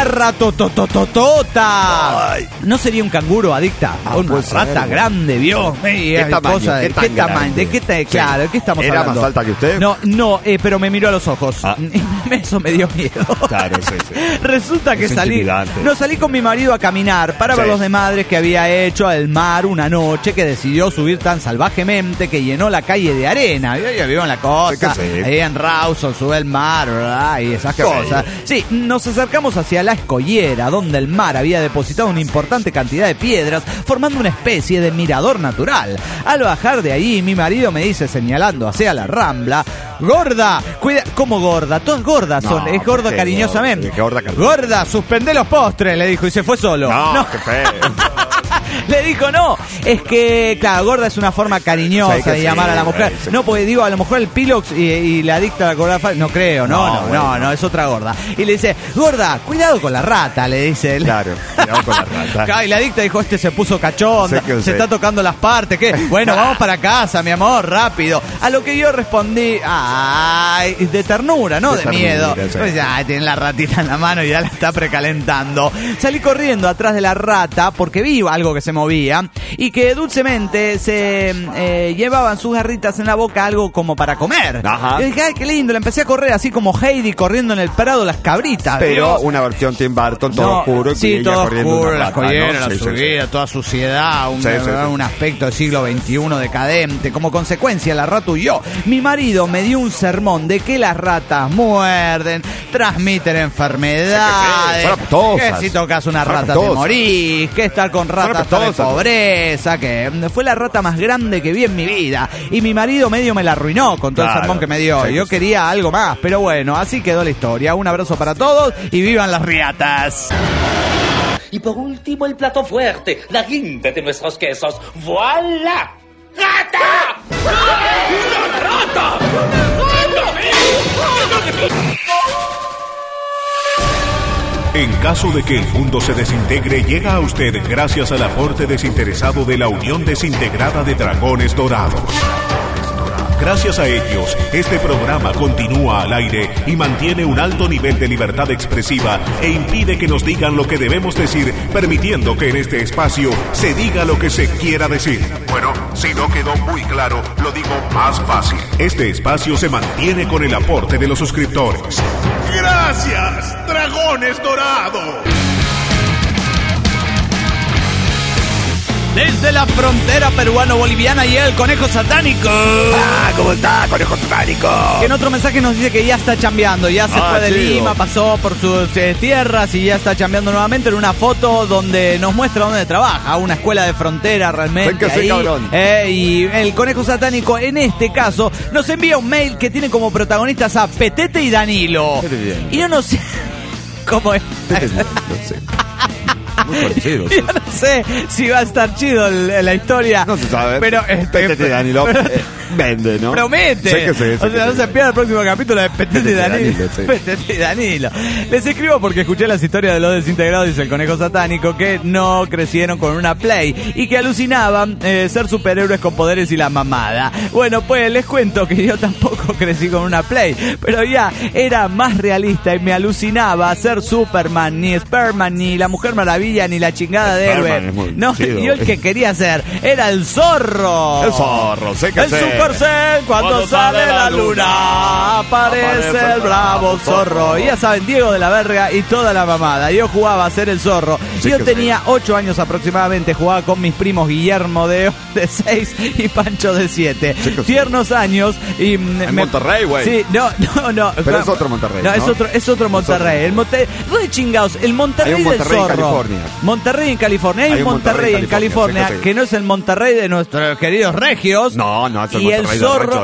ratotototota. ¿No sería un canguro, adicta? Una rata grande, vio. ¿Qué tamaño? ¿De qué claro, ¿de qué estamos hablando? ¿Era más alta que usted? No, pero me miró a los ojos. Eso me dio miedo. Claro, sí. Resulta que salí con mi marido a caminar para ver los desmadres que había hecho al mar una noche, que decidió subir tan salvajemente que llenó la calle de arena. Yo vivo en la costa, ahí en Rawson, sube el mar, ¿verdad? Y esas cosas. Sí, nos acercamos hacia la escollera, donde el mar había depositado una importante cantidad de piedras, formando una especie de mirador natural. Al bajar de ahí, mi marido me dice, señalando hacia la rambla, gorda, cuida, ¿cómo gorda? Todas gordas son, es gordo cariñosamente. Gorda, suspende los postres, le dijo, y se fue solo. No. Qué feo. Le dijo, no, es que, claro, gorda es una forma cariñosa de llamar a la mujer. No, porque digo, a lo mejor el Pilox y la adicta a la gorda, no creo, no, es otra gorda. Y le dice, gorda, cuidado con la rata, le dice él. Claro, cuidado con la rata. Y la adicta dijo, este se puso cachonda, se está tocando las partes, ¿qué? Bueno, vamos para casa, mi amor, rápido. A lo que yo respondí, ay, de ternura, no de miedo. Pues ya, tiene la ratita en la mano y ya la está precalentando. Salí corriendo atrás de la rata porque vi algo que se movía y que dulcemente se llevaban sus garritas en la boca, algo como para comer. Ajá. Y dije, ay, qué lindo, le empecé a correr así como Heidi corriendo en el prado las cabritas. Pero una versión Tim Burton, todo oscuro. Sí, todo oscuro, las collera, la subida, toda suciedad, un aspecto del siglo XXI decadente. Como consecuencia, la rata huyó. Mi marido me dio un sermón de que las ratas muerden, transmiten enfermedades, que si tocas una rata te morís, que estar con ratas de pobreza, que fue la rata más grande que vi en mi vida. Y mi marido medio me la arruinó con todo el sermón que me dio. Yo quería algo más, pero bueno, así quedó la historia. Un abrazo para todos y vivan las riatas. Y por último, el plato fuerte, la guinda de nuestros quesos. ¡Voilá! ¡Rata! ¡Una rata! En caso de que el mundo se desintegre, llega a usted gracias al aporte desinteresado de la Unión Desintegrada de Dragones Dorados. Gracias a ellos, este programa continúa al aire y mantiene un alto nivel de libertad expresiva e impide que nos digan lo que debemos decir, permitiendo que en este espacio se diga lo que se quiera decir. Bueno, si no quedó muy claro, lo digo más fácil. Este espacio se mantiene con el aporte de los suscriptores. ¡Gracias, Dragones Dorados! Desde la frontera peruano-boliviana y el Conejo Satánico. ¿Cómo está, Conejo Satánico? Que en otro mensaje nos dice que ya está chambeando, ya se fue de Lima, pasó por sus tierras y ya está chambeando nuevamente en una foto donde nos muestra dónde trabaja, una escuela de frontera realmente. Ahí, cabrón. Y el Conejo Satánico, en este caso, nos envía un mail que tiene como protagonistas a Petete y Danilo. Y yo no sé cómo es. No sé. Muy parecido. Yo no sé si va a estar chido la historia. No se sabe. Pero Petete y Danilo vende, ¿no? Promete. Sé que sí, o sea, no se pierda el próximo capítulo de Petete y Danilo. Sí. Petete y Danilo. Les escribo porque escuché las historias de los desintegrados, dice el Conejo Satánico, que no crecieron con una Play y que alucinaban ser superhéroes con poderes y la mamada. Bueno, pues les cuento que yo tampoco crecí con una Play, pero ya era más realista y me alucinaba ser Superman, ni Spiderman, ni la Mujer Maravilla, ni la chingada de héroe. No, yo el que quería ser era el zorro. El zorro, sé que sé. Supercell, cuando sale la luna, aparece el bravo zorro. Y ya saben, Diego de la Verga y toda la mamada. Yo jugaba a ser el zorro. Sí, yo tenía 8 años aproximadamente. Jugaba con mis primos Guillermo de 6 y Pancho de 7. Tiernos años. Y en Monterrey, güey. Sí, no. Pero es otro Monterrey. No, es otro Monterrey. ¿Dónde chingados? El Monterrey, hay un Monterrey del zorro. En California. Monterrey en California. Hay un Monterrey en California que no es el Monterrey de nuestros queridos regios. No, es el y el zorro,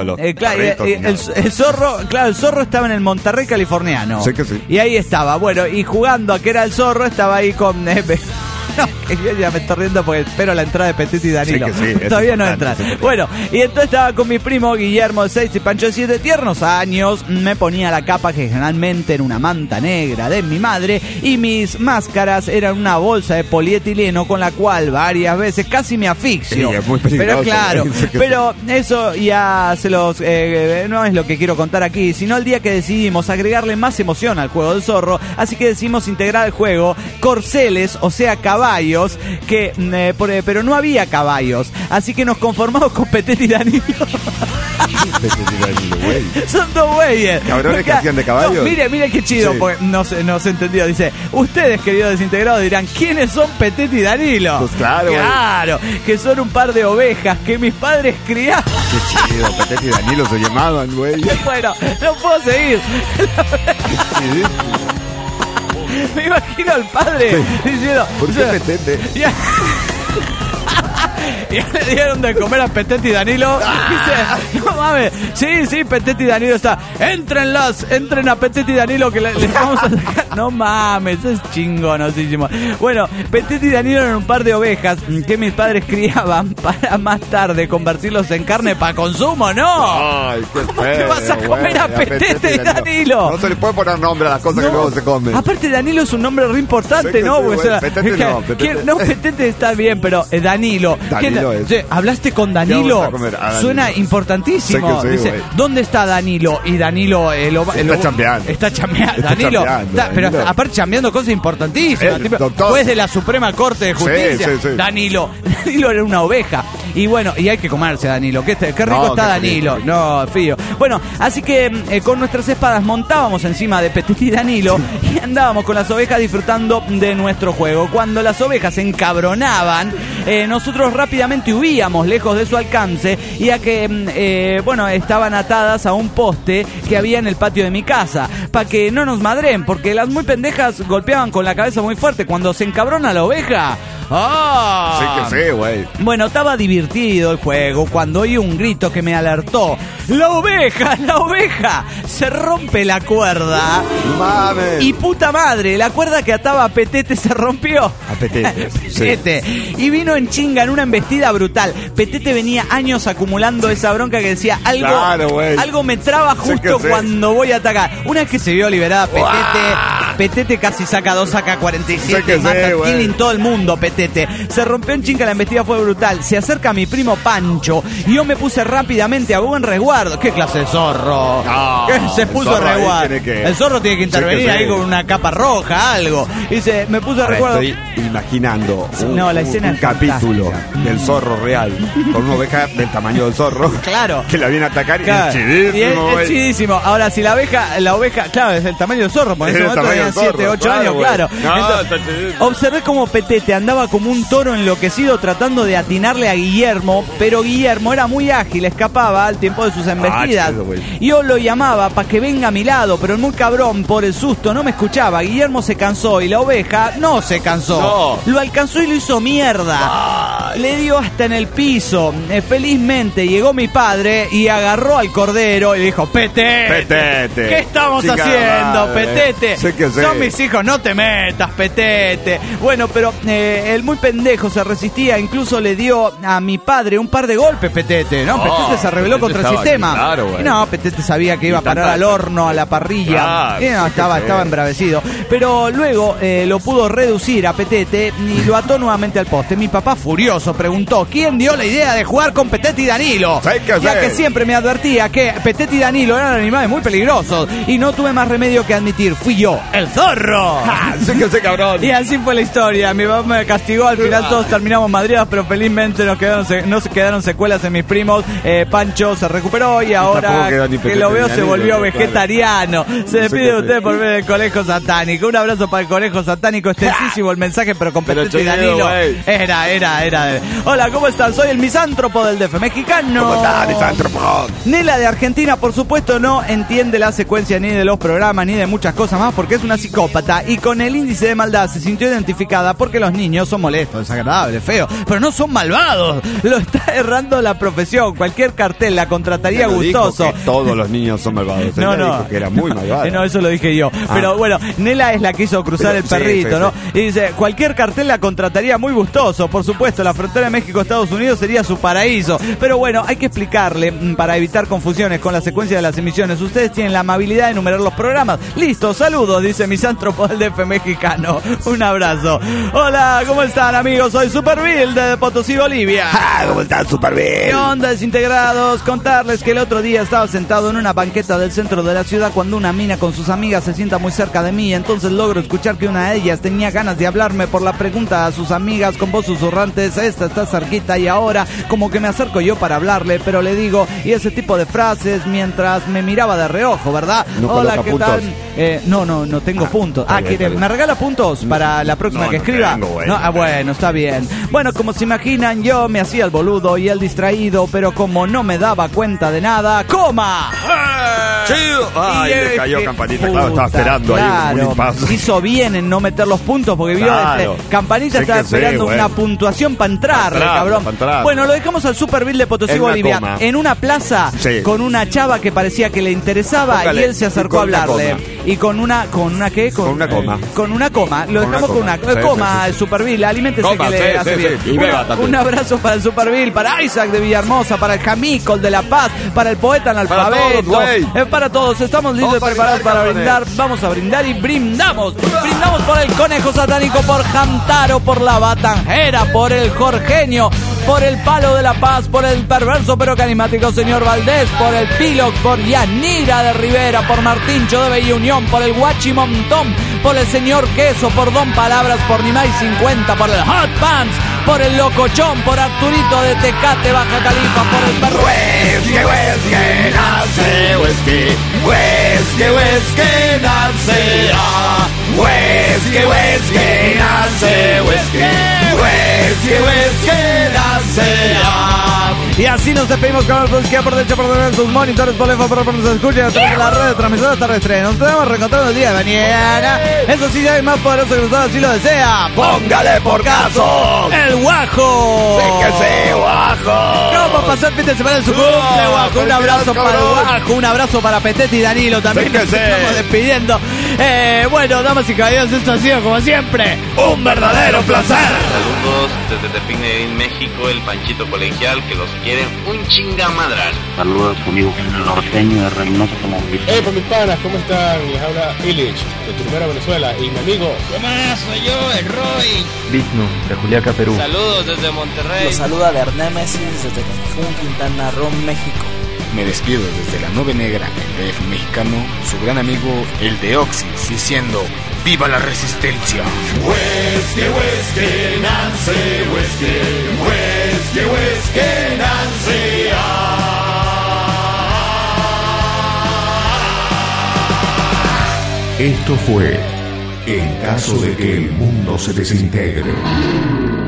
el zorro estaba en el Monterrey californiano. Sé que sí. Y ahí estaba, bueno, y jugando a que era el zorro, estaba ahí con... No, que yo ya me estoy riendo porque espero la entrada de Petete y Danilo. Sí, todavía no entra. Bueno, y entonces estaba con mi primo Guillermo de 6 y Pancho de 7, tiernos años. Me ponía la capa que generalmente era una manta negra de mi madre y mis máscaras eran una bolsa de polietileno con la cual varias veces casi me asfixio. Sí, es muy peligroso. Pero claro, pero eso ya se los... no es lo que quiero contar aquí, sino el día que decidimos agregarle más emoción al juego del zorro, así que decidimos integrar al juego corceles, o sea, caballos, pero no había caballos, así que nos conformamos con Petete y Danilo. Son dos güeyes. ¿Cabrones que hacían de caballos? No, mire qué chido, porque no se entendió. Dice, ustedes, queridos desintegrados, dirán, ¿quiénes son Petete y Danilo? Pues claro, que son un par de ovejas que mis padres criaron. Qué chido, Petete y Danilo se llamaban, güey. Bueno, no puedo seguir. Me imagino al padre diciendo... ¿Por qué Petete? Y le dieron de comer a Petete y Danilo. Dice, no mames, sí, Petete y Danilo está. Entren a Petete y Danilo que les vamos a sacar. No mames, eso es chingonosísimo. Bueno, Petete y Danilo eran un par de ovejas que mis padres criaban para más tarde convertirlos en carne para consumo, ¿no? Ay, qué ¿Cómo te vas a comer a Petete y Danilo? No se le puede poner nombre a las cosas que luego se comen. Aparte, Danilo es un nombre re importante, Sí, ¿no? sí, Porque, bueno, o sea, Petete no, Petete. No, Petete está bien, pero Danilo. Danilo es. Sí, ¿hablaste con Danilo? Vamos a comer a Danilo. Suena importantísimo. Sé que sí, Dice, güey. ¿dónde está Danilo? Y Danilo Está chambeando. Está chambeando. Está Danilo. chambeando, Pero Danilo. aparte chambeando cosas importantísimas. El Tipo, doctor. juez de la Suprema Corte de Justicia. Sí. Danilo era una oveja. Y bueno, y hay que comerse a Danilo. Qué rico está Danilo. rico. No, fío. Bueno, así que con nuestras espadas montábamos encima de Petete y Danilo y andábamos con las ovejas disfrutando de nuestro juego. Cuando las ovejas se encabronaban, nosotros rápidamente huíamos lejos de su alcance, ya que, estaban atadas a un poste que había en el patio de mi casa, para que no nos madren, porque las muy pendejas golpeaban con la cabeza muy fuerte. Cuando se encabrona la oveja... ¡Ah! Sí que sí, güey. Bueno, estaba divertido el juego cuando oí un grito que me alertó. ¡La oveja! Se rompe la cuerda. Mames. Y puta madre, la cuerda que ataba a Petete se rompió. A Petete. Petete. Y vino en chinga en una embestida brutal. Petete venía años acumulando esa bronca que decía, algo me traba justo cuando voy a atacar. Una vez que se vio liberada Petete casi saca 2, saca 47, mata killing todo el mundo, Petete. Se rompió en chinga, la embestida fue brutal. Se acerca mi primo Pancho y yo me puse rápidamente a buen resguardo. ¿Qué clase de zorro? Se puso a resguardo. El zorro tiene que intervenir ahí con una capa roja, algo. Y me puso a resguardo. Estoy imaginando la escena un es capítulo del zorro real con una oveja del tamaño del zorro. Claro. Que la viene a atacar Claro. y es chidísimo. Es chidísimo. Ahora, si la oveja, claro, es el tamaño del zorro, porque en ese Es el momento tamaño tenían del 7, zorro, 8 años, güey. claro. No, Entonces, está chidísimo. observé como Petete andaba como un toro enloquecido tratando de atinarle a Guillermo, pero Guillermo era muy ágil, escapaba al tiempo de sus embestidas. chido, güey. Yo lo llamaba para que venga a mi lado, pero el muy cabrón, por el susto, no me escuchaba. Guillermo se cansó y la oveja no se cansó. Lo alcanzó y lo hizo mierda. Le dio hasta en el piso. Felizmente llegó mi padre y agarró al cordero y le dijo, Petete, ¿qué estamos haciendo, Petete? Sé que sé. Son mis hijos, no te metas, Petete. Bueno, pero el muy pendejo se resistía, incluso le dio a mi padre un par de golpes, Petete, ¿no? Petete se rebeló contra el sistema. Claro, güey. Y no, Petete sabía que iba a parar al horno, a la parrilla. Claro, Y no, estaba embravecido. Pero luego lo pudo reducir a Petete y lo ató nuevamente al poste. Mi papá, furioso, preguntó, ¿quién dio la idea de jugar con Petete y Danilo? Ya que siempre me advertía que Petete y Danilo eran animales muy peligrosos. Y no tuve más remedio que admitir, fui yo, el zorro. Sí que sé, cabrón. Y así fue la historia. Mi papá me castigó, al final todos terminamos madreados, pero felizmente no se quedaron secuelas en mis primos. Pancho se recuperó y ahora que lo veo se volvió vegetariano. Se despide de usted por ver el Conejo Satánico. Un abrazo para el Conejo Satánico. Extensísimo el mensaje, pero con Petete y Danilo. Era. Hola, ¿cómo están? Soy el misántropo del DF mexicano. ¿Cómo está, misántropo? Nela de Argentina, por supuesto, no entiende la secuencia ni de los programas ni de muchas cosas más porque es una psicópata y con el índice de maldad se sintió identificada porque los niños son molestos, desagradables, feos, pero no son malvados. Lo está errando la profesión. Cualquier cartel la contrataría gustoso. Dijo que todos los niños son malvados. No. Dijo que era muy malvado. No, eso lo dije yo. Pero bueno, Nela es la que hizo cruzar el perrito, ¿no? Sí. Y dice, cualquier cartel la contrataría muy gustoso. Por supuesto, la frontera de México-Estados Unidos sería su paraíso. Pero bueno, hay que explicarle, para evitar confusiones con la secuencia de las emisiones. Ustedes tienen la amabilidad de enumerar los programas. Listo, saludos, dice misántropo del DF mexicano. Un abrazo. Hola, ¿cómo están, amigos? Soy Superbill de Potosí, Bolivia. ¿Cómo están, Superbill? ¿Qué onda, desintegrados? Contarles que el otro día estaba sentado en una banqueta del centro de la ciudad cuando una mina con sus amigas se sienta muy cerca de mí. Entonces logro escuchar que una de ellas tenía ganas de hablarme por la pregunta a sus amigas con voz susurrantes. Esta está cerquita y ahora como que me acerco yo para hablarle, pero le digo, y ese tipo de frases mientras me miraba de reojo, ¿verdad? No. Hola, ¿qué puntos. tal? No tengo puntos. Bien. ¿Me regala puntos para la próxima que escriba? Bueno, está bien. Bueno, como se imaginan, yo me hacía el boludo y el distraído, pero como no me daba cuenta de nada, ¡coma! Ay, le cayó Campanita, claro, estaba esperando ahí un impasse. Hizo bien en no meter los puntos porque vio Campanita estaba esperando una puntuación para entrar, cabrón. Bueno, lo dejamos al Super Bill de Potosí, Bolivia, en una plaza con una chava que parecía que le interesaba y él se acercó a hablarle. Y con una ¿qué? Con una coma. Con una coma. Lo dejamos con una coma, el Super Bill. Aliméntese que le hace bien. Un abrazo para el Super Bill, para Isaac de Villahermosa, para el Jamicol de La Paz, para el poeta analfabeto, para todos. Estamos listos y preparados para brindar. Vamos a brindar y brindamos. Brindamos por el Conejo Satánico, por Hamtaro, por la Batanjera, por el Jorgenio, por el Palo de La Paz, por el perverso pero carismático señor Valdés, por el Pilox, por Yanira de Rivera, por Martincho de Bella Unión, por el Guachimontón, por el señor Queso, por Don Palabras, por Nimay 50, por el Hot Pants, por el Locochón, por Arturito de Tecate, Baja Califa, por el perro. Whisky, nace, whisky, whisky, whisky, nace, whisky, nace, whisky, whisky, nace. Y así nos despedimos con el Polskia por derecha, por derecha, sus monitores, por lejos, por nos escuchen a través de la red de transmisiones terrestres. Nos tenemos reencontrando el día de mañana. Eso sí, ya hay más poderoso que usted así lo desea. Póngale por caso. El Guajo. Sí que sí, Guajo. ¿Cómo pasó el fin de semana en su cumple, Guajo? Un abrazo para el Guajo, un abrazo para Petete y Danilo también. Sí que nos estamos despidiendo. Bueno, damas y caballeros, esto ha sido como siempre un verdadero placer. Saludos desde Tepine, México, el Panchito Colegial, que los quieren un chingamadral. Saludos a su amigo el norteño de Reynosa Tamaulipas. Pues mis panas, ¿cómo están? Les habla Illich de Turbera, Venezuela, y mi amigo. ¿Qué más? Soy yo, el Roy. Vigno de Juliaca, Perú. Saludos desde Monterrey. Los saluda Bernémesis desde Cancún, Quintana Roo, México. Me despido desde la Nube Negra, el DF mexicano, su gran amigo el Deoxys, diciendo ¡viva la resistencia! Whisky, whisky, Nancy, whisky, whisky, whisky, Nancy. Esto fue En caso de que el mundo se desintegre.